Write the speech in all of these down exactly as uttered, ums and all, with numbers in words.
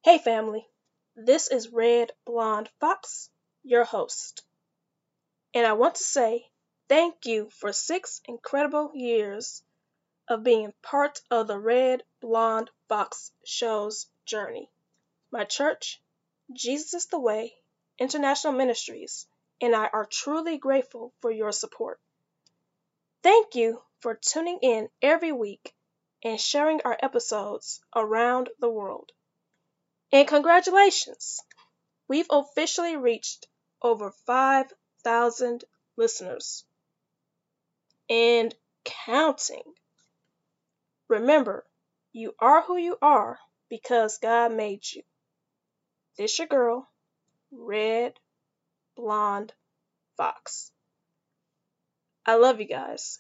Hey family, this is Red Blonde Fox, your host. And I want to say thank you for six incredible years of being part of the Red Blonde Fox show's journey. My church, Jesus is the Way, International Ministries, and I are truly grateful for your support. Thank you for tuning in every week and sharing our episodes around the world. And congratulations! We've officially reached over five thousand listeners. And counting. Remember, you are who you are because God made you. This your girl, Red Blonde Fox. I love you guys.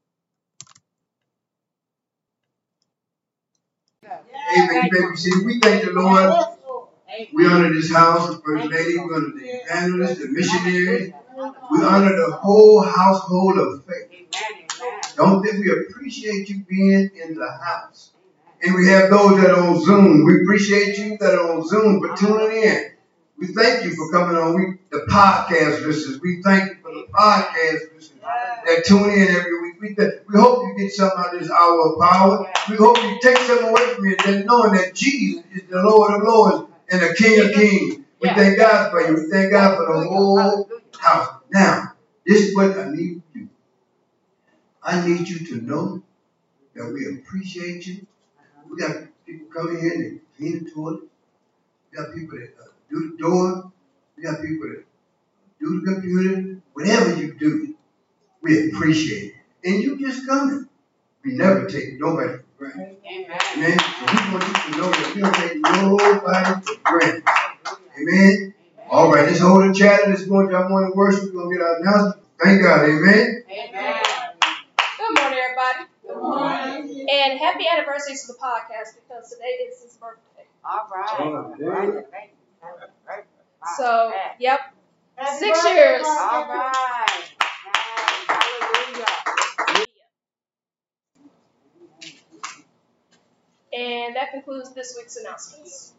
Amen, baby. See, we thank the Lord. We honor this house, the First Lady. We honor the evangelists, the missionaries. We honor the whole household of faith. Don't think we appreciate you being in the house. And we have those that are on Zoom. We appreciate you that are on Zoom for tuning in. We thank you for coming on. We the podcast listeners. We thank you for the podcast listeners that tune in every week. We, th- we hope you get something out of this hour of power. We hope you take something away from it, that knowing that Jesus is the Lord of Lords and the King of Kings. We thank God for you. We thank God for the whole house. Now, this is what I need you. I need you to know that we appreciate you. We got people coming here and clean the toilet. We got people that uh, do the door. We got people that do the computer. Whatever you do, we appreciate it. And you just coming. We never take nobody for granted. Amen. So we want you to know that we don't take nobody for granted. Amen. All right, let's hold a chatter. Let's go into our morning worship. We're going to get our announcement. Thank God. Amen. Amen. Good morning, everybody. Good morning. And happy anniversary to the podcast because today is his birthday. All right. All right. So, yep. Happy Six birthday, years. All right. Hallelujah. And that concludes this week's announcements.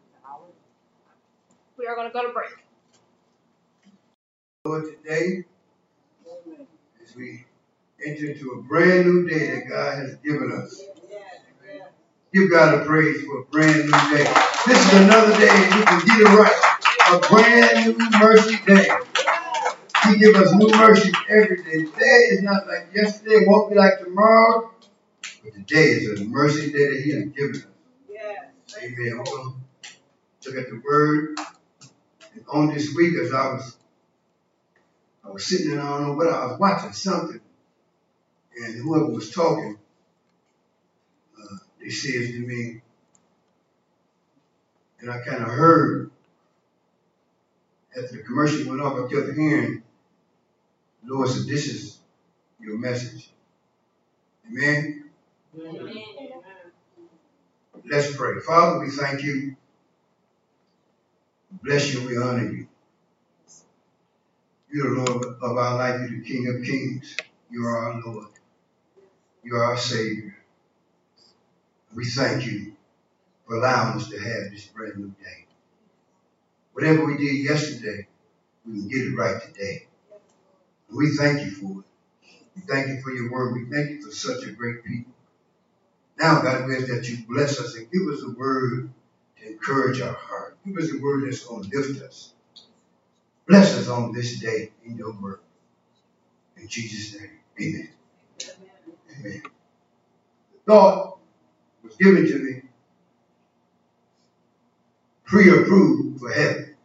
We are going to go to break. Lord, today, as we enter into a brand new day that God has given us. Give God a praise for a brand new day. This is another day we can get it right. A brand new mercy day. He gives us new mercies every day. Today is not like yesterday, it won't be like tomorrow. But today is a mercy day that He has given us. Amen. We're going to look at the Word. And on this week, as I was, I was sitting and I don't know what I was watching something, and whoever was talking, uh, they said to me, and I kind of heard after the commercial went off, I kept hearing, the Lord said, "This is your message." Amen. Amen. Let's pray. Father, we thank you. Bless you. We honor you. You're the Lord of our life. You're the King of Kings. You are our Lord. You are our Savior. We thank you for allowing us to have this brand new day. Whatever we did yesterday, we can get it right today. And we thank you for it. We thank you for your word. We thank you for such a great people. Now, God, we ask that you bless us and give us a word to encourage our heart. Give us a word that's going to lift us. Bless us on this day in your word. In Jesus' name, amen. Amen. The thought was given to me, pre-approved for heaven.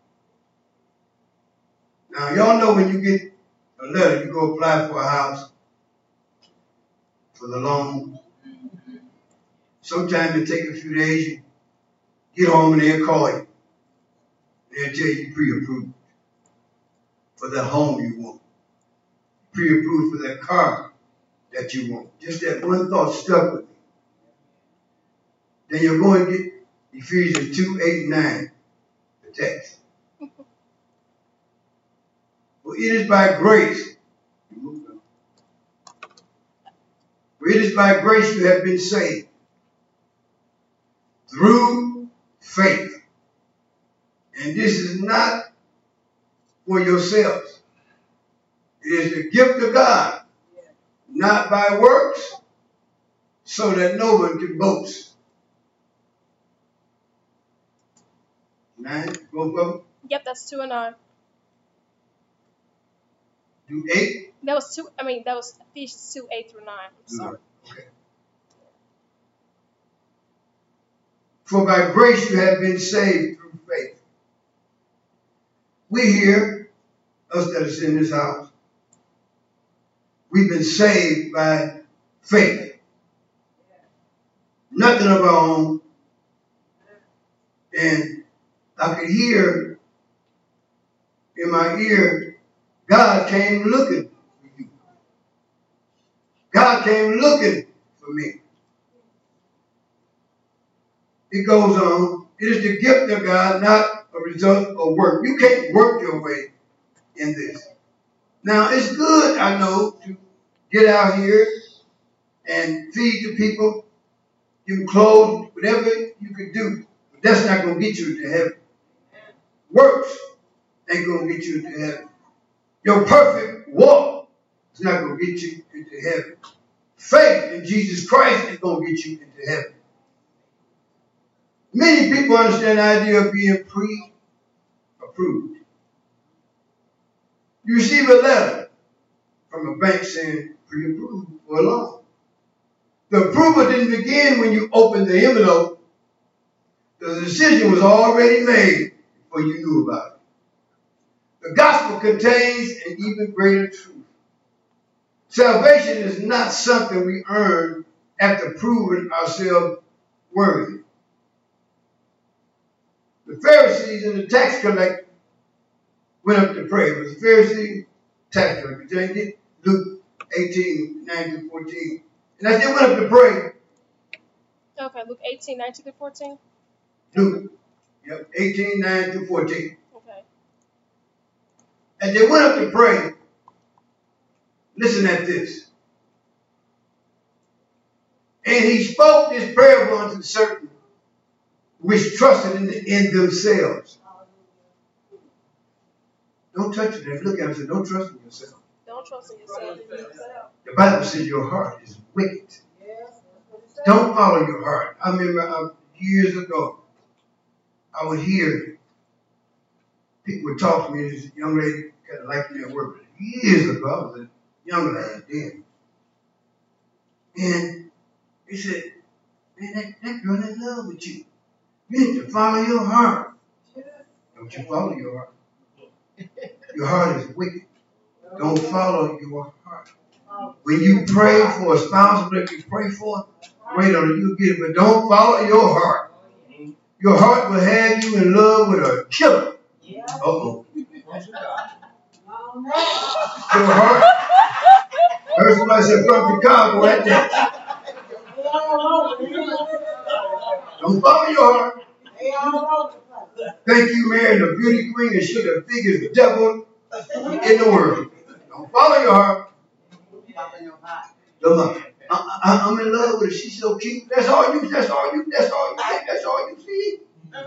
Now, y'all know when you get a letter, you go apply for a house, for the loan. Sometimes it takes a few days. You get home and they'll call you. They'll tell you pre-approved for that home you want. Pre-approved for that car that you want. Just that one thought stuck with me. Then you're going to get Ephesians two, eight, and nine, the text. For it is by grace. For it is by grace you have been saved. Through faith. And this is not for yourselves. It is the gift of God, not by works, so that no one can boast. Nine, both of them? Yep, that's two and nine. Do eight? That was two. I mean, that was Ephesians two, eight through nine. I'm sorry. Okay. For by grace you have been saved through faith. We here, us that is in this house, we've been saved by faith. Nothing of our own. And I could hear in my ear, God came looking for you. God came looking for me. It goes on. It is the gift of God, not a result of work. You can't work your way in this. Now, it's good, I know, to get out here and feed the people. You can clothe, whatever you can do. But that's not going to get you to heaven. Works ain't going to get you to heaven. Your perfect walk is not going to get you into heaven. Faith in Jesus Christ is going to get you into heaven. Many people understand the idea of being pre-approved. You receive a letter from a bank saying pre-approved for a loan. The approval didn't begin when you opened the envelope. The decision was already made before you knew about it. The gospel contains an even greater truth. Salvation is not something we earn after proving ourselves worthy. The Pharisees and the tax collector went up to pray. It was the Pharisee, tax collector. Change it? Luke eighteen, nine to fourteen. And as they went up to pray. Okay, Luke eighteen, nineteen to fourteen. Luke, yep, eighteen, nine to fourteen. Okay. As they went up to pray, listen at this. And he spoke this parable unto certain which trusted in, the, in themselves. Don't touch it. Look at him and say, don't trust in yourself. Don't trust in yourself. The Bible says your heart is wicked. Don't follow your heart. I remember uh, years ago, I would hear people would talk to me. This young lady kind of liked me at work. Years ago, I was a young lad then. And he said, man, that, that girl in love with you. You need to follow your heart. Don't you follow your heart. Your heart is wicked. Don't follow your heart. When you pray for a spouse, whatever you pray for, wait on it, you'll get it. But don't follow your heart. Your heart will have you in love with a killer. Uh-oh. Your heart. I heard somebody say from Chicago right there. Don't follow your heart. Think you married a beauty queen and she the biggest devil in the world. Don't follow your heart. Come on. I, I, I'm in love with her. She's so cute. That's all you. That's all you. That's all you think. That's all you see.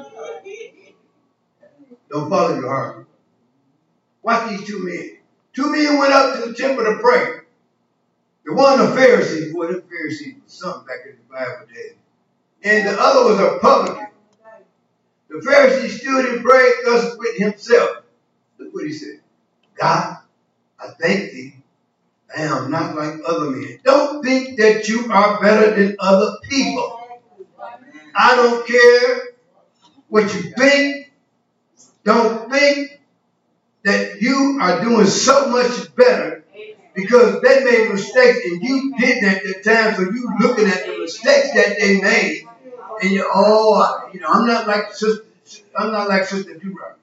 Don't follow your heart. Watch these two men. Two men went up to the temple to pray. The one a Pharisee. Boy, the Pharisee was something back in the Bible days. And the other was a publican. The Pharisee stood and prayed thus with himself. Look what he said. God, I thank thee. I am not like other men. Don't think that you are better than other people. I don't care what you think. Don't think that you are doing so much better because they made mistakes and you did that at the time. So you looking at the mistakes that they made. And you, oh, you know, I'm not like sister. I'm not like Sister Do-Right.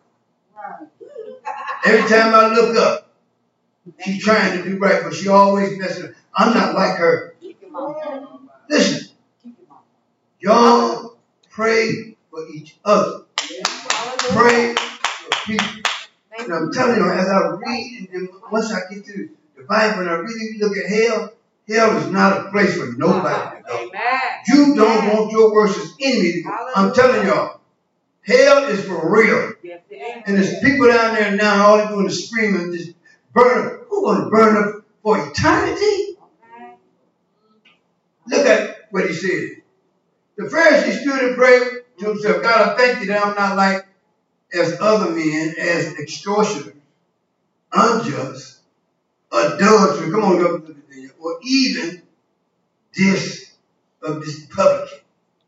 Every time I look up, she's trying to do right, but she always messes up. I'm not like her. Listen, y'all pray for each other. Pray for people. And I'm telling you, as I read, and once I get to the Bible and I really look at hell, hell is not a place for nobody to go. You don't want your worst enemy to go. I'm telling y'all. Hell is for real. Yes, it is. And there's people down there now, all they're doing is screaming, just burn up. Who's going to burn up for eternity? Okay. Look at what he said. The Pharisee stood and prayed to himself, God, I thank you that I'm not like as other men, as extortioners, unjust, adulterers, come on, up or even this of this publican.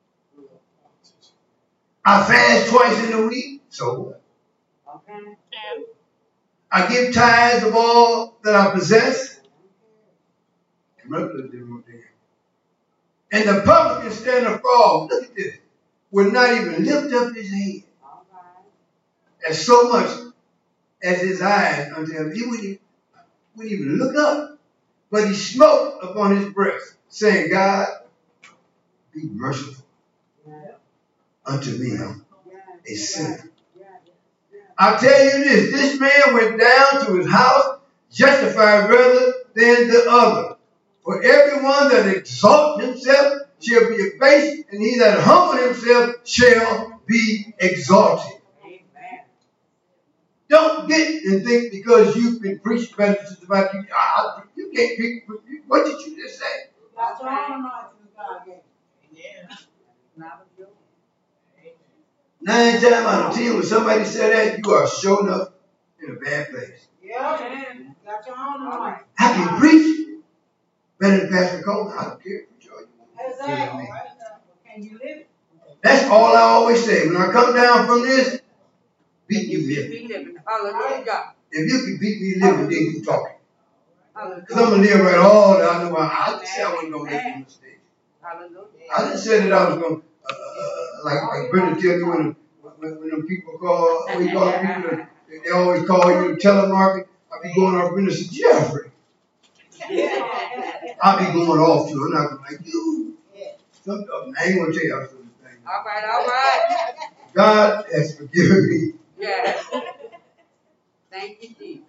I fast twice in a week, so what? Okay. I give tithes of all that I possess. Come up a little bit more there. And the publican stand afar, look at this, would not even lift up his head. All right. As so much as his eyes unto him. He wouldn't even, wouldn't even look up. But he smote upon his breast, saying, God, be merciful unto me, a sinner. I tell you this, this man went down to his house justified rather than the other. For everyone that exalts himself shall be abased, and he that humble himself shall be exalted. Amen. Don't get and think because you've been preached messages about you, ah, you can't preach. What did you just say? That's right. Not a joke. Nine times out of ten, when somebody said that, you are showing up in a bad place. Yeah. Got your own mind. I can preach better than Pastor Coleman. I don't care. Preach all you want. Exactly. Can you live it? That's all I always say. When I come down from this, beat me living. Be living. Hallelujah. If you can beat me living, then you talking. Hallelujah. Because I'm going to live right all that I know. I didn't say I wasn't going to make a mistake. Hallelujah. I didn't say that I was going to, uh, uh, like, like Brenda tell me when, when, when them people call, we call people, that, they always call you telemarket. I be going off Brenda and say, Jeffrey. I be going off to her. I'm not going to like you. Some, I ain't going to tell you how some of the things. All right, all right. God has forgiven me. Yes. Thank you, Jesus.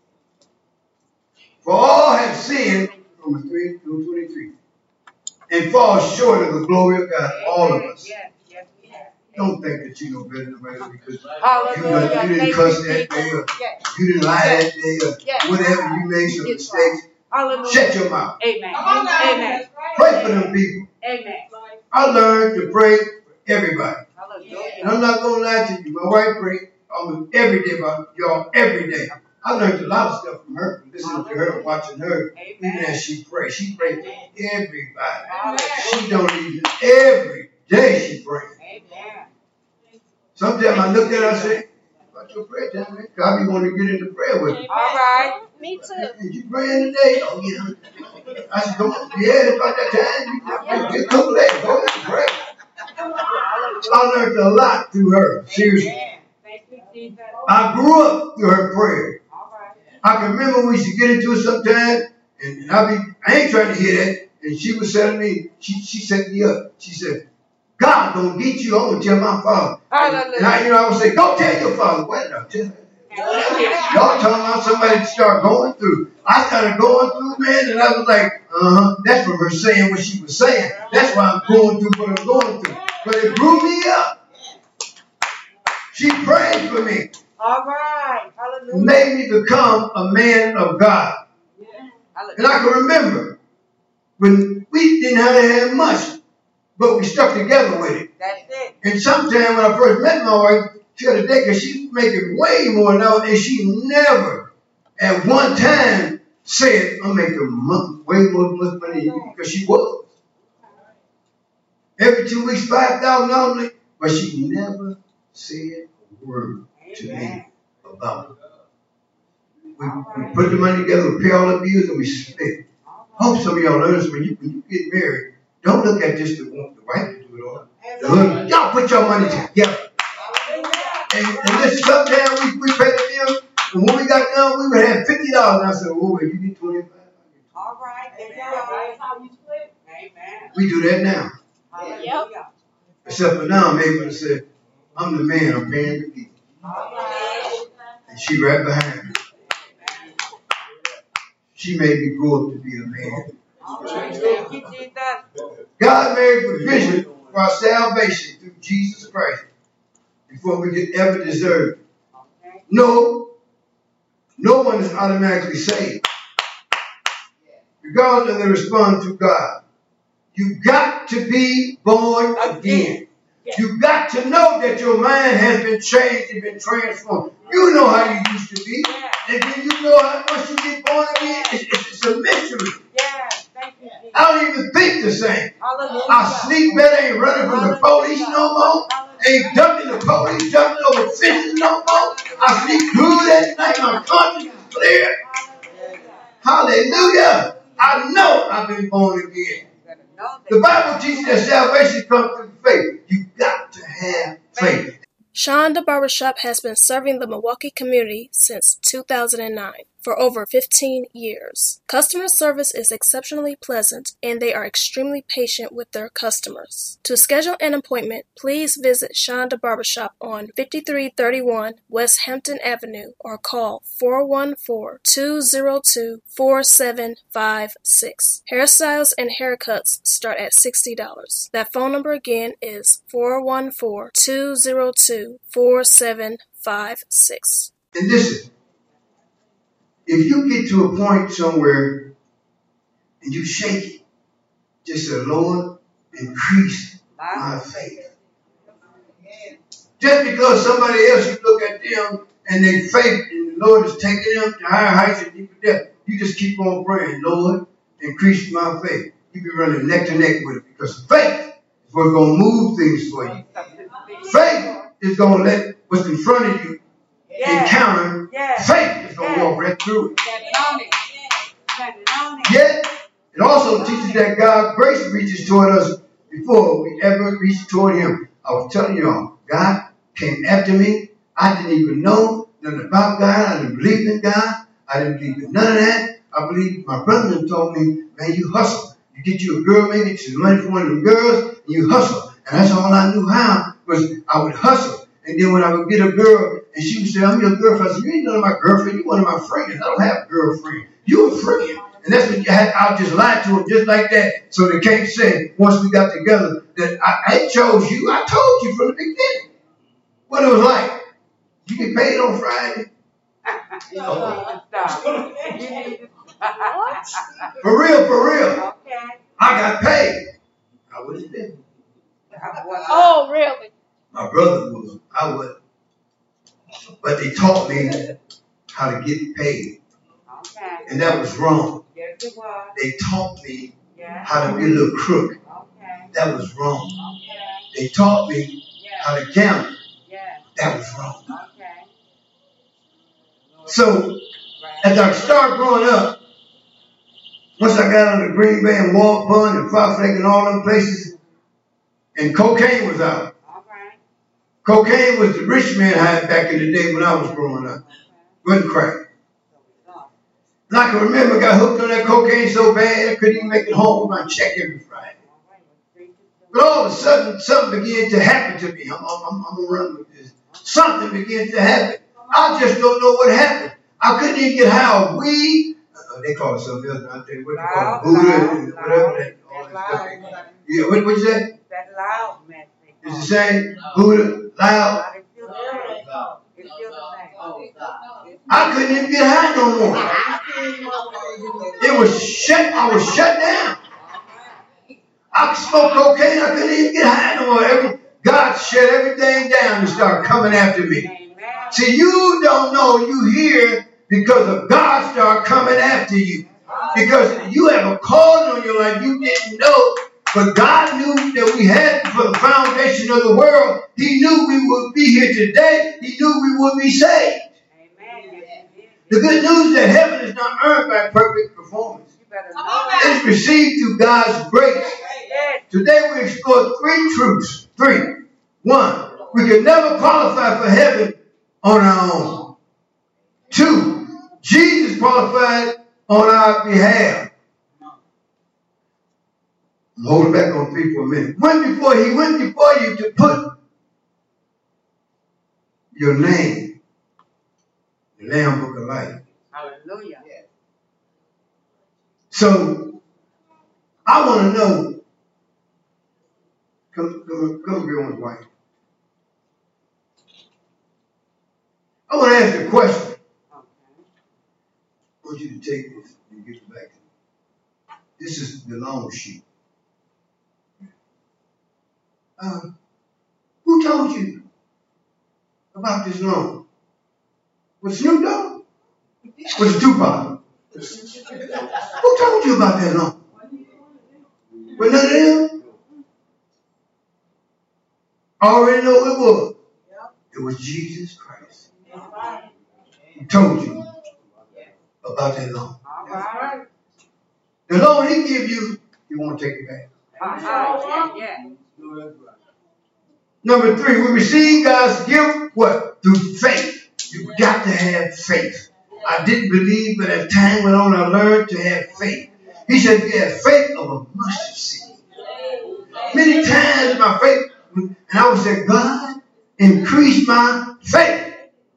For all have sinned, Romans three, twenty-three, and fall short of the glory of God, all of us. Yes, yes, we have. Don't think that you know better than anybody because you, Hallelujah. done, you didn't cuss that day or Yes. you didn't lie that day or Yes. whatever, you made some Yes. mistakes. Hallelujah. Shut your mouth. Amen. Amen. Pray for them people. Amen. I learned to pray for everybody. And Hallelujah. I'm not going to lie to you. My wife prayed almost every day about y'all every day. I learned a lot of stuff from her, from listening to her, watching her, even as she prayed. She prayed for everybody. She don't even, every day she prayed. Amen. Sometimes I look at her and say, what's your prayer time, man? God be wanting to get into prayer with me. All right. Me too. Did you praying today? Oh, yeah. I said, come on. Yeah, it's about that time. You get a couple of days. Go ahead and pray. I learned a lot through her. Seriously. Amen. Thank you, Jesus. I grew up through her prayer. All right. I can remember we used to get into it sometime, and, and I be, I ain't trying to hear that. And she was telling me, she, she set me up. She said, God gonna get you. I'm gonna tell my father. Hallelujah. And I, you know, I would say, go tell your father. What did I tell her? Y'all talking about somebody to start going through. I started going through, man, and I was like, uh-huh, that's from her saying what she was saying. That's why I'm going through what I'm going through. But it grew me up. She prayed for me. All right. Hallelujah. Made me become a man of God. And I can remember when we didn't have to have much, but we stuck together with it. That's it. And sometime when I first met my wife, the other day, because she's making way more now, and she never at one time said, I'm making mo- way more much money than you, because she was. Every two weeks, five thousand dollars, but she never said a word to me about it. We, we put the money together, we pay all the bills, and we split. I hope some of y'all learn this when you, when you get married. Don't look at just the, the wife to do it all. The husband, y'all put your money together. And, and this sometimes we, we pay the bill, and when we got done, we would have fifty dollars. And I said, oh, you get twenty-five dollars. All right. That's how you split. Amen. We do that now. Hallelujah. Except for now, I'm able to say, I'm the man, I'm paying the bill. All right. And she right behind me. She made me grow up to be a man. All right. Thank you, Jesus. God made provision for our salvation through Jesus Christ. before we could ever deserve it. No, no one is automatically saved, regardless of their response to God. You got to be born again. You got to know that your mind has been changed and been transformed. You know how you used to be. And then you know how once you get born again, it's, it's, it's a mystery. I don't even think the same. I sleep better, ain't running from the police no more. Ain't ducking the police, jumping over fences no more. I sleep good at night. My conscience is clear. Hallelujah. I know I've been born again. The Bible teaches that salvation comes through faith. You got to have faith. Shonda Barbershop has been serving the Milwaukee community since two thousand nine, for over fifteen years. Customer service is exceptionally pleasant, and they are extremely patient with their customers. To schedule an appointment, please visit Shonda Barbershop on fifty-three thirty-one West Hampton Avenue or call four one four, two zero two, four seven five six. Hairstyles and haircuts start at sixty dollars. That phone number again is four one four, two zero two, four seven five six. And listen, if you get to a point somewhere and you shake it, just say, Lord, increase my faith. Just because somebody else, you look at them and their faith and the Lord is taking them to higher heights and deeper depths, you just keep on praying, Lord, increase my faith. You be running neck to neck with it because faith is what's going to move things for you. Faith is going to let what's in front of you encounter. Faith is going to walk right through it. Yet, it also teaches that God's grace reaches toward us before we ever reach toward Him. I was telling y'all, God came after me. I didn't even know nothing about God. I didn't believe in God. I didn't believe in none of that. I believe my brother told me, man, you hustle. You get you a girl, maybe get some money from one of them girls, and you hustle. And that's all I knew how was I would hustle. And then when I would get a girl, and she would say, I'm your girlfriend. I said, you ain't none of my girlfriend. You one of my friends. I don't have a girlfriend. You a friend. And that's what you had. I just lied to them just like that. So they can't say, once we got together, that I, I chose you. I told you from the beginning what it was like. You get paid on Friday. Oh. For real, for real. I got paid. I was there. Oh, really? My brother was. I was. But they taught me how to get paid. And that was wrong. They taught me how to be a little crook. That was wrong. They taught me how to gamble. That was wrong. So, as I started growing up, once I got on the Green Bay and Wall Pond and Fox Lake and all them places, and cocaine was out. Cocaine was the rich man had back in the day when I was growing up. Wasn't crack. And I can remember I got hooked on that cocaine so bad I couldn't even make it home with my check every Friday. But all of a sudden, something began to happen to me. I'm, I'm, I'm going to run with this. Something began to happen. I just don't know what happened. I couldn't even get high on weed. Uh, they call it something else. I think what they call it, Buddha and whatever that, all that stuff. Yeah, what what you say? That loud message. It's the same? Buddha, loud. I couldn't even get high no more. It was shut. I was shut down. I could smoke cocaine. I couldn't even get high no more. Every, God shut everything down and started coming after me. See, you don't know you here because of God start coming after you. Because you have a calling on your life you didn't know. But God knew that we had for the foundation of the world. He knew we would be here today. He knew we would be saved. The good news is that heaven is not earned by perfect performance. It's received through God's grace. Today we explore three truths. Three. One, we can never qualify for heaven on our own. Two, Jesus qualified on our behalf. I'm holding back on three for a minute. Went before he went before you to put your name in the Lamb Book of Life. Hallelujah. So I want to know. Come, come, come here on the white. I want to ask you a question. I want you to take this and give it back to me. This is the loan sheet. Uh, who told you about this loan? Was Snoop Dogg? Was it Tupac? Who told you about that loan? Was none of them? I already know who it was. It was Jesus Christ who told you about that loan. The loan he give you, you won't take it back. Number three, we receive God's gift, what? Through faith. You got to have faith. I didn't believe, but as time went on, I learned to have faith. He said, you have faith of a mustard seed. Many times my faith, and I would say, God, increase my faith.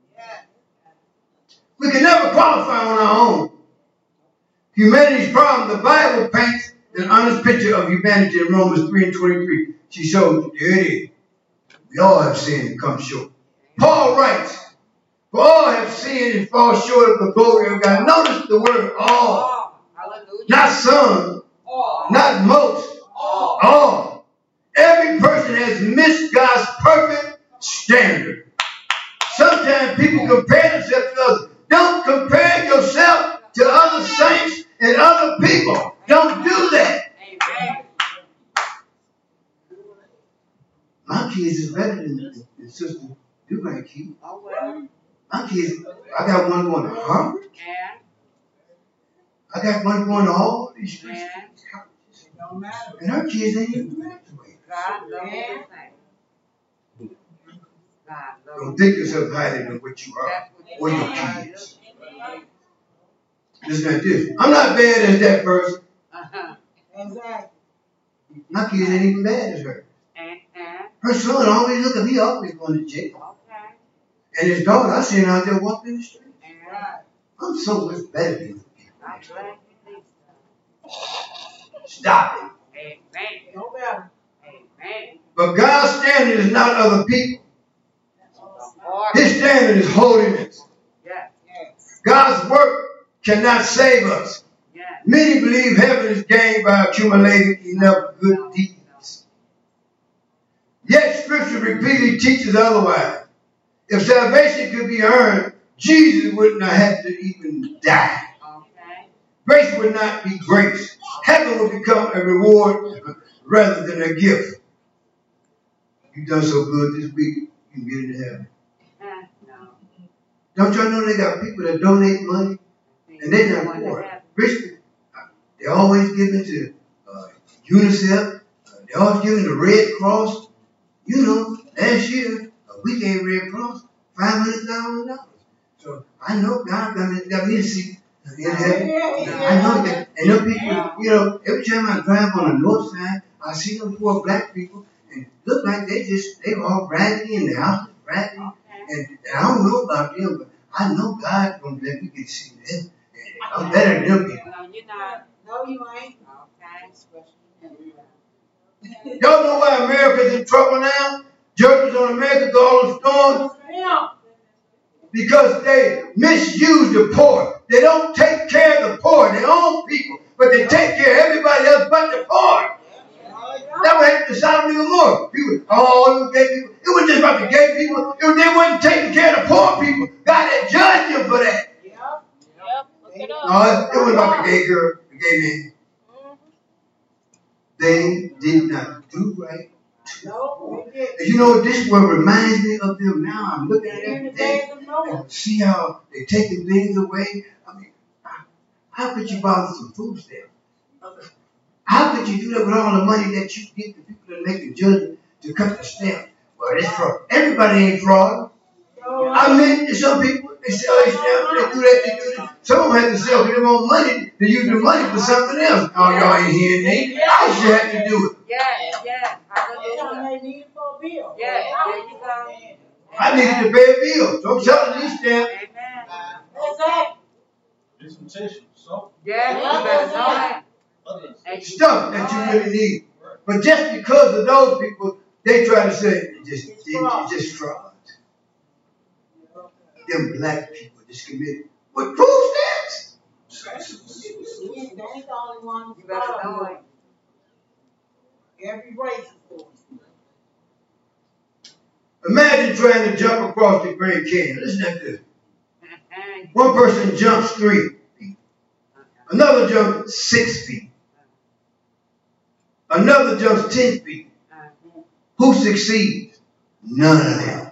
We can never qualify on our own. Humanity's problem, the Bible paints an honest picture of humanity in Romans three and twenty-three. She showed you, there it is. We all have sinned and come short. Paul writes, for all have sinned and fall short of the glory of God. Notice the word all. Not some, not most, all. Every person has missed God's perfect standard. Sometimes people compare themselves to others. Don't compare yourself to other saints and other people. Don't do that. My kids is better than, than Sister Dubray kids. My kids, I got one going to Harvard. I got one going to all these colleges. And her kids ain't even graduated. Don't think yourself higher than what you are or your kids. Just like this. I'm not bad as that person. My kids ain't even bad as her. Her son always look at me, always going to jail. And his daughter, I see her out there walking in the street. I'm so much better than you. Stop it. But God's standard is not other people. His standard is holiness. God's work cannot save us. Many believe heaven is gained by accumulating enough good deeds. Yet Scripture repeatedly teaches otherwise. If salvation could be earned, Jesus would not have to even die. Grace would not be grace. Heaven would become a reward rather than a gift. You've done so good this week, you can get into heaven. Don't y'all know they got people that donate money? And they're not poor. Rich people. They're always giving to uh, UNICEF. Uh, they're always giving to Red Cross. You know, last year, uh, we gave Red Cross five hundred thousand dollars. So I know God got me, got me to see in heaven. I know that. And them people, you know, every time I drive on the north side, I see them poor black people. And look like they just, they all raggedy and the house is raggedy. And, and I don't know about them, but I know God's going to let me get to see them. And I'm better than them people. No, you're not. No, you ain't. Okay. Y'all know why America's in trouble now? Judges on America go all the storms. Because they misuse the poor. They don't take care of the poor, their own people, but they take care of everybody else but the poor. That what happened to Sodom and Gomorrah. People, oh, it was gay people. It was just about the gay people. It was, they wasn't taking care of the poor people. God had judged them for that. Yep. Yep. Look it up. No, it, it wasn't about the gay girl, the gay man. Mm-hmm. They did not do right. No, and you know, this is what reminds me of them now. I'm looking at everything and see how they're taking things away. I mean, how could you bother some food stamps? How could you do that with all the money that you get the people that make the judgment to cut the stamp? Well, it's fraud. Everybody ain't fraud. I mean, some people, they sell their stamps, they do that, they do that. Some of them have to sell for their own money to use the money for something else. Oh, y'all ain't hearing me. I should have to do it. Yeah, yeah. They need for a bill. Yeah, there you go. I needed to pay a bill. Don't sell these stamps. Amen. Get some tissue, soap. Yeah, you better know that. Stuff that you really need. But just because of those people, they try to say, it's just, it's just fraud. them black people just committed. What proves that? They ain't the only one who's following every race. Imagine trying to jump across the Grand Canyon. Listen to this. One person jumps three feet. Another jumps six feet. Another jumps ten feet. Who succeeds? None of them.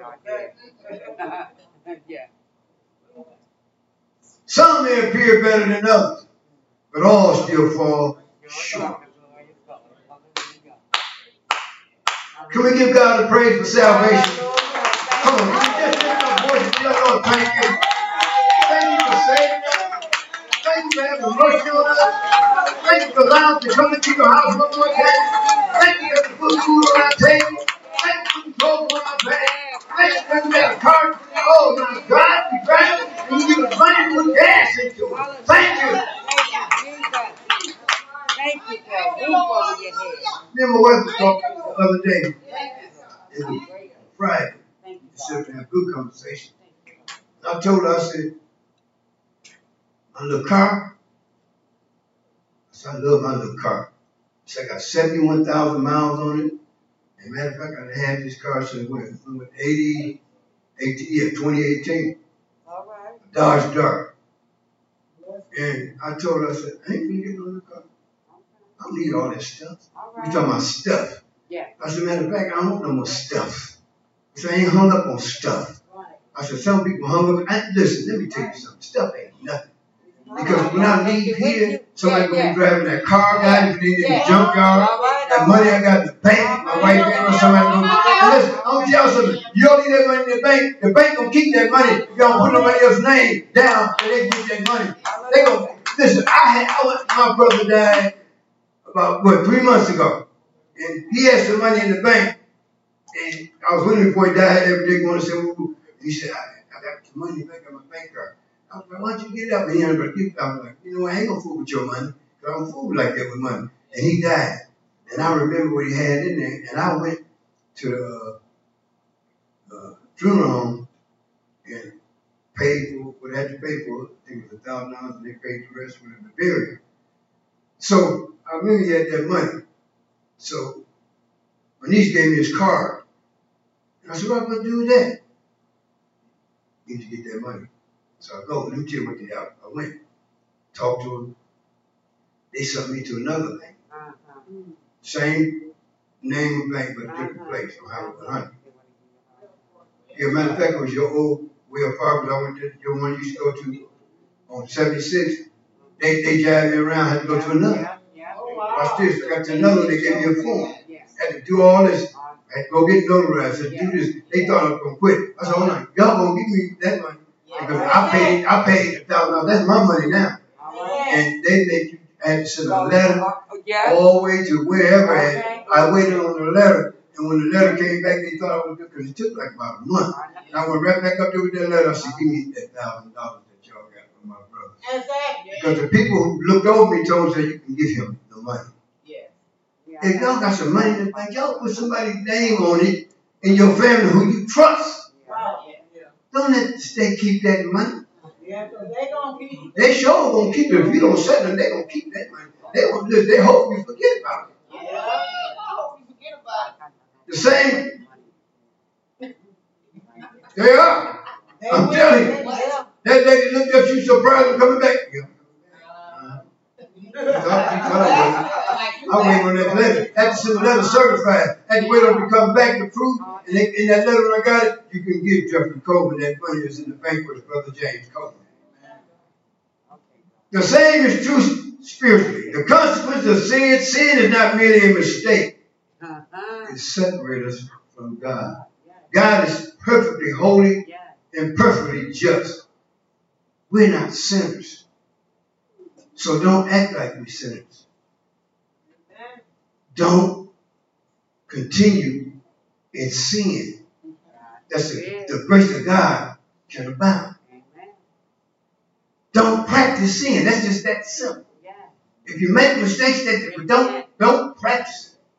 Some may appear better than others, but all still fall short. Can we give God the praise for salvation? Come on, just lift our voices to the Lord. Thank you. Thank you for saving us. Thank you for having mercy on us. Thank you for allowing us to come into your house one more time. Thank you for the food on our table. Thank you for the clothes on our back. Thank you for the car. Oh my God, we drive it and you give us money to put gas into it. Thank you. Thank you for a roof over your head. Me and my wife was talking the other day. It was Friday. We sit and have a good conversation. And I told her, I said, my little car. I said, I love my little car. She said, I got seventy-one thousand miles on it. And matter of fact, I had this car since when? eighty, eighteen, yeah, twenty eighteen. All right. Dodge Dart. And I told her, I said, I ain't gonna get no car. I don't need all that stuff. All We right. talking about stuff. Yeah. I said, matter of fact, I don't want no more stuff. I said, I ain't hung up on stuff. I said, some people hung up. I, listen, let me tell you something. Stuff ain't nothing. Because when I leave here, somebody gonna be driving that car, guy, if they in the junkyard, that money I got in the bank, my wife gave me somebody gonna and listen, I'm gonna tell you something. You don't leave that money in the bank, the bank gonna keep that money. You don't put nobody else's name down and they get that money. They gonna listen, I had I went, my brother died about what, three months ago. And he had some money in the bank. And I was wondering before he died every day going to say, well, he said, I, I got some money in the bank on my bank card. I was like, why don't you get it up? And he ended up giving I was like, you know what, I ain't gonna fool with your money. Because I don't fool like that with money. And he died. And I remember what he had in there. And I went to the uh, uh, funeral home and paid for what I had to pay for. I think it was a thousand dollars and they paid the rest for the burial. So I remember he had that money. So my niece gave me his card. And I said, what am I going to do with that? You need to get that money. So I go, let me tell you what they have. I went, talked to them. They sent me to another bank. Uh-huh. Same name of bank, but a different Uh-huh. place on Highway one hundred. Yeah, matter of fact, it was your old way of apartment I went to, your one you used to go to on seventy-six. They, they dragged me around, I had to go to another. Yeah, yeah. Watch this, I got to another one, they gave me a form. Yeah. Had to do all this. I had to go get notarized. I said, do this. They thought I was going to quit. I said, hold on, y'all going to give me that money. Because I paid, I paid a thousand dollars. That's my money now. And they make you, I had to send a letter Yeah. all the way to wherever. And I waited on the letter. And when the letter came back, they thought I was good because it took like about a month. And I went right back up there with that letter. I said, give me that thousand dollars that y'all got from my brother. Exactly. Because the people who looked over me told me, said, you can give him the money. If y'all got some money in the bank, y'all put somebody's name on it in your family who you trust. Don't let the state keep that money. Yeah, because they gonna keep. They sure gonna keep it. If you don't sell them, they gonna keep that money. They won't, they hope you forget about it. Yeah. I hope you forget about it. The same. They are. I'm telling you. That lady looked up, she was surprised I'm coming back. Yeah. I waited on that letter. Had to send the letter certified. Had to wait on it to come back to prove. And they, in that letter when I got it, you can give Jeffrey Coleman that money that's in the bank with his brother James Coleman. The same is true spiritually. The consequence of sin, sin is not merely a mistake. It separates us from God. God is perfectly holy and perfectly just. We're not sinners. So don't act like we're sinners. Don't continue in sin. That's the, the grace of God can abound. Don't practice sin. That's just that simple. If you make mistakes, that don't don't practice it.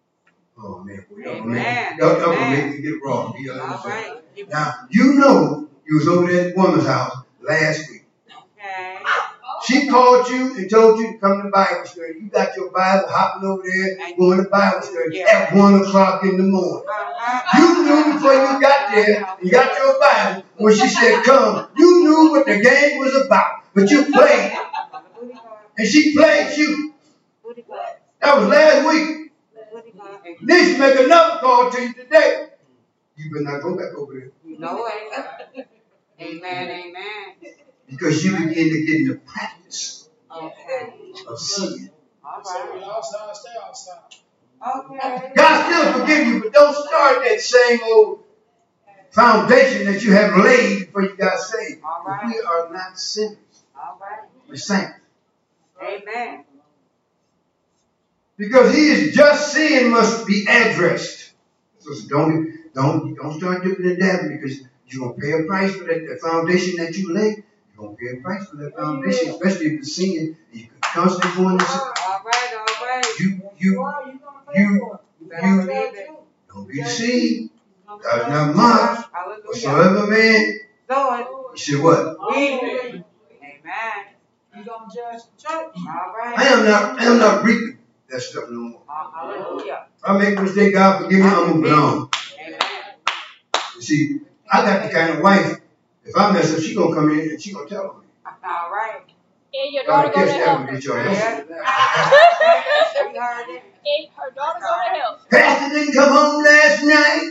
Oh man, boy, y'all gonna make, y'all, y'all gonna make me get it wrong. You know what I'm saying? Now you know You was over there at the woman's house last week. Okay. She called you and told you to come to Bible study. You got your Bible hopping over there, going to Bible study at one o'clock in the morning. You knew before you got there and got your Bible, when she said come, you knew what the game was about. But you played. And she played you. That was last week. Then she make another call to you today. You better not go back over there. No way. Amen, amen. Because you begin to get in the practice Okay. of sin. All Stay right. outside, stay outside. Okay. God still forgive you, but don't start that same old foundation that you have laid before you got saved. All right. We are not sinners. All right. We're saints. Amen. Because he is just sin must be addressed. So don't don't don't start dipping and dabbing because you're gonna pay a price for that, that foundation that you laid. You're gonna pay a price for that foundation, especially if it's sin and you can constantly go in this. All right, all right. You you you you don't be deceived. God's not mocked. Hallelujah. Whatsoever man, Lord. he said what? Amen. You gonna judge the church? All right. I am not I am not reaping that stuff no more. Hallelujah. If I make a mistake, God forgive me, I'm moving on. Amen. You see, I got the kind of wife, if I mess up, she gonna come in and she gonna tell me. All right. And your Y'all daughter catch go to that help. one, get y'all Yeah. help. We heard it. And her daughter go to help. Pastor didn't come home last night.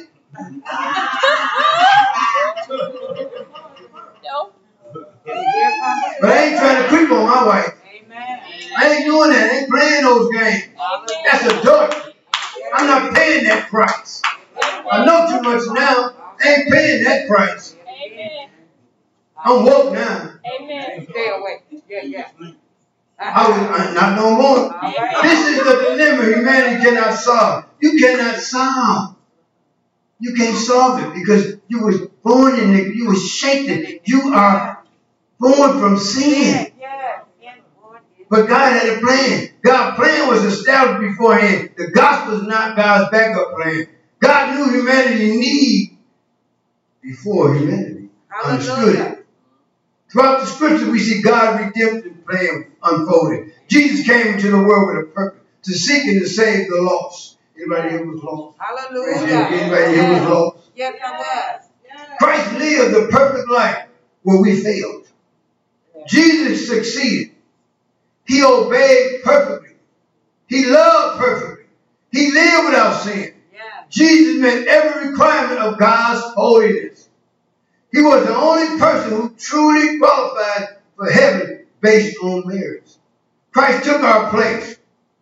No. But I ain't trying to creep on my wife. Amen. I ain't doing that. I ain't playing those games. That's adultery. I'm not paying that price. I know too much now. I ain't paying that price. Amen. I'm woke now. Amen. Stay away. Yeah, yeah. I was I, not no more. This is the dilemma humanity cannot solve. You cannot solve. You can't solve it because you was born in it. You was shaped it. You are born from sin. Yeah. But God had a plan. God's plan was established beforehand. The gospel is not God's backup plan. God knew humanity need before humanity understood it. Throughout the scripture, we see God's redemptive plan unfolded. Jesus came into the world with a purpose, to seek and to save the lost. Anybody here was lost? Hallelujah. Anybody here was lost? Yes, I was. Christ lived the perfect life where we failed. Jesus succeeded. He obeyed perfectly. He loved perfectly. He lived without sin. Yeah. Jesus met every requirement of God's holiness. He was the only person who truly qualified for heaven based on merits. Christ took our place.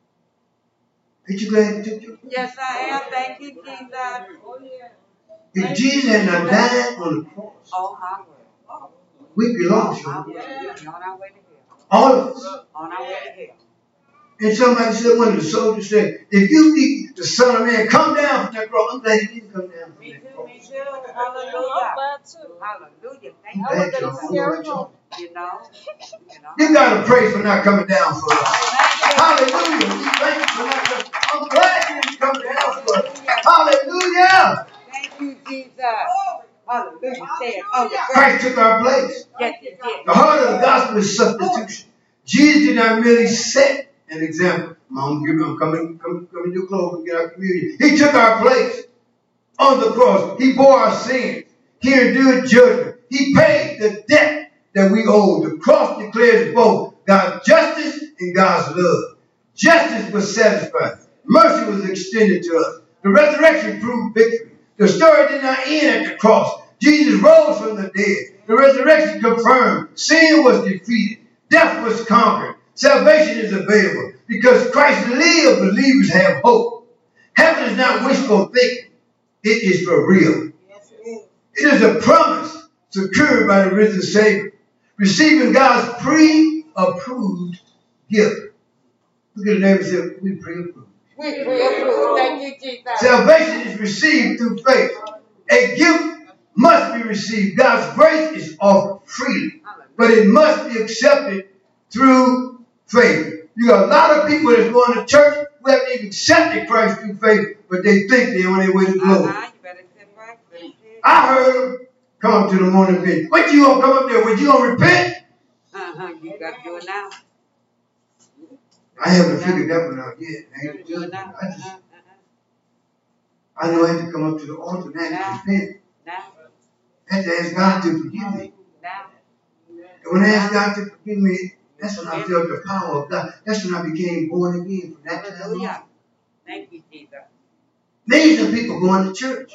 Ain't you glad he took your place? Yes, I am. Thank you, Jesus. Oh, yeah. If Jesus had not died on the cross, Oh, how well. we'd be lost. On y'all. our way to hell. All of us. On our way to hell. And somebody said, one of the soldiers said, if you be the Son of Man, come down from that cross. I'm glad he didn't come down from Me that too, cross. me too. I'm Hallelujah. glad too. Hallelujah. Thank I'm you. glad y'all. I'm glad y'all. You know. You know. You got to praise for not coming down for us. Hallelujah. We thank you for not coming. I'm glad you didn't come down for us. Hallelujah. Thank you, Jesus. Hallelujah. Say it. Oh, the Christ took our place. Yes, it did. The heart of the gospel is substitution. Jesus did not merely set an example. Mom, give him, come and come, come and do clothes and get our community. He took our place on the cross. He bore our sins. He endured judgment. He paid the debt that we owe. The cross declares both God's justice and God's love. Justice was satisfied. Mercy was extended to us. The resurrection proved victory. The story did not end at the cross. Jesus rose from the dead. The resurrection confirmed sin was defeated. Death was conquered. Salvation is available. Because Christ lived, believers have hope. Heaven is not wishful thinking. It is for real. It is a promise secured by the risen Savior. Receiving God's pre-approved gift. Look at the name and say, we pre-approved. We pre-approved. Thank you, Jesus. Salvation is received through faith. A gift must be received. God's grace is offered freely, but it must be accepted through faith. You got a lot of people that's going to church who haven't even accepted Christ through faith, but they think they're on their way to glory. Uh-huh. You better sit right. I heard them come up to the morning bed. What you gonna come up there? Would you gonna repent? Uh-huh. You got to do it now. I haven't figured that one out yet. I, ain't Do it just, now. I just, Uh-huh. I know I have to come up to the altar and I have to repent. Now. I have to ask God to forgive me. Now. And when I asked God to forgive me, that's when I felt the power of God. That's when I became born again from that time on. Hallelujah. Thank you, Jesus. There's some people going to church.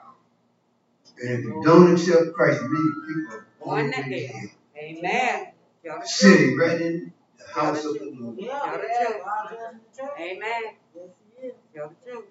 And if you don't accept Christ, many people are Born born that day. again. Amen. Tell the truth. Sitting right in the house of the Lord. Tell the truth. Amen. Tell the truth.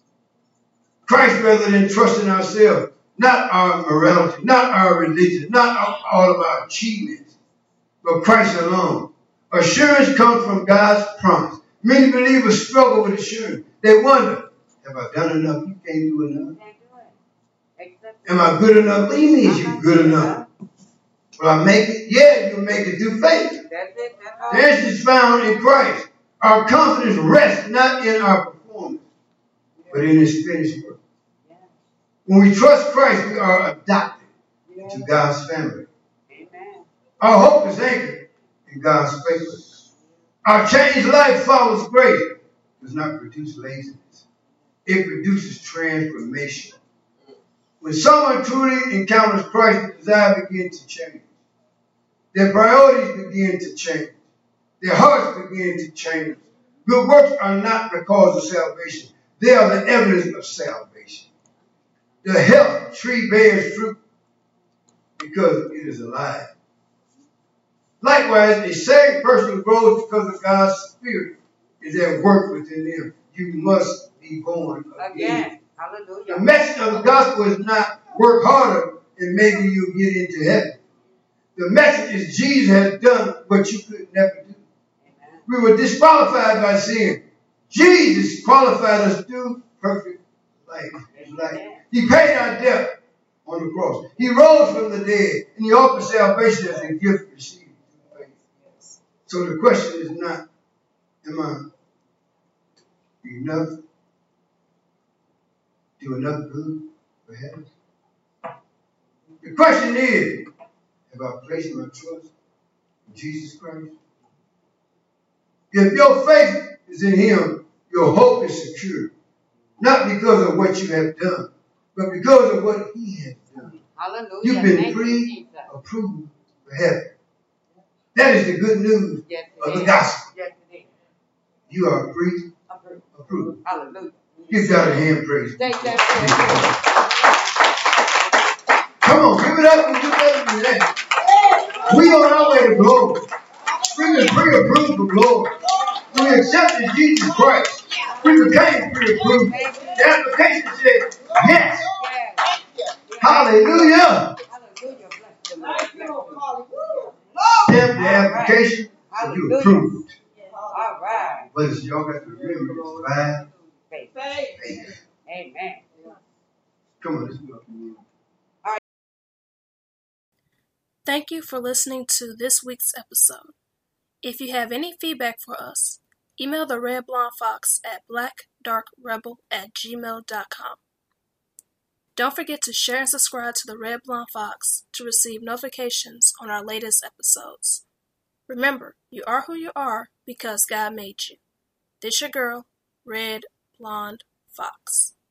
Christ, rather than trusting ourselves, not our morality, not our religion, not our, all of our achievements, but Christ alone. Assurance comes from God's promise. Many believers struggle with assurance. They wonder, have I done enough? You can't do enough. Can't do it. Except Am I good enough? What do you mean you're good enough? Will I make it? Yeah, you'll make it through faith. That's it. That's all. The answer is found in Christ. Our confidence rests not in our performance, but in His finished work. When we trust Christ, we are adopted into God's family. Amen. Our hope is anchored in God's faithfulness. Our changed life follows grace. It does not produce laziness. It produces transformation. When someone truly encounters Christ, their desire begins to change. Their priorities begin to change. Their hearts begin to change. Good works are not the cause of salvation. They are the evidence of salvation. The health tree bears fruit because it is alive. Likewise, a saved person grows because of God's Spirit is at work within them. You must be born again. Again. Hallelujah. The message of the gospel is not work harder and maybe you'll get into heaven. The message is Jesus has done what you could never do. Amen. We were disqualified by sin. Jesus qualified us through perfect life. His life. He paid our debt on the cross. He rose from the dead and He offered salvation as a gift received through faith. So the question is not, am I enough? Do enough good for heaven? The question is, have I placed my trust in Jesus Christ? If your faith is in Him, your hope is secure. Not because of what you have done, but because of what He has done. Hallelujah. You've been Thank you, Jesus. pre-approved for heaven. That is the good news Yes, it of the is. gospel. Yes, it is. You are Approved. pre-approved. Hallelujah. Give God a hand praise. Take that. Come on, give it up and do better than that. We on our way to glory. We've been pre-approved for glory. We accepted Jesus Christ. We became pre-approved. The application said, yes. Hallelujah. Hallelujah. Bless the Lord. Bless the Lord. Stamp the application and you approved. All right. But it's, y'all got to remember, it's by Faith. faith. Amen. Come on, let's go up. Thank you for listening to this week's episode. If you have any feedback for us, email the Red Blonde Fox at blackdarkrebel at gmail dot com. Don't forget to share and subscribe to the Red Blonde Fox to receive notifications on our latest episodes. Remember, you are who you are because God made you. This your girl, Red Blonde Fox.